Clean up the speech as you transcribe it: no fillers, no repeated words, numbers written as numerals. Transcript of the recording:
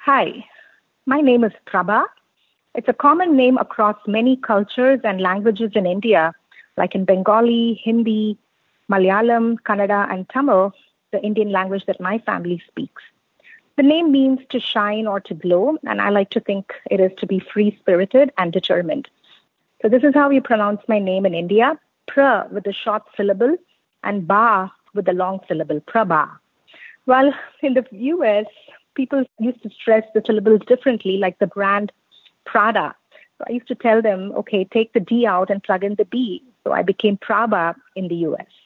Hi, my name is Prabha. It's a common name across many cultures and languages in India, like in Bengali, Hindi, Malayalam, Kannada, and Tamil, the Indian language that my family speaks. The name means to shine or to glow, and I like to think it is to be free spirited and determined. So, this is how we pronounce my name in India: pra with a short syllable and ba with a long syllable, Prabha. Well, in the US, people used to stress the syllables differently, like the brand Prada. I used to tell them, okay, take the D out and plug in the B. So I became Prabha in the US.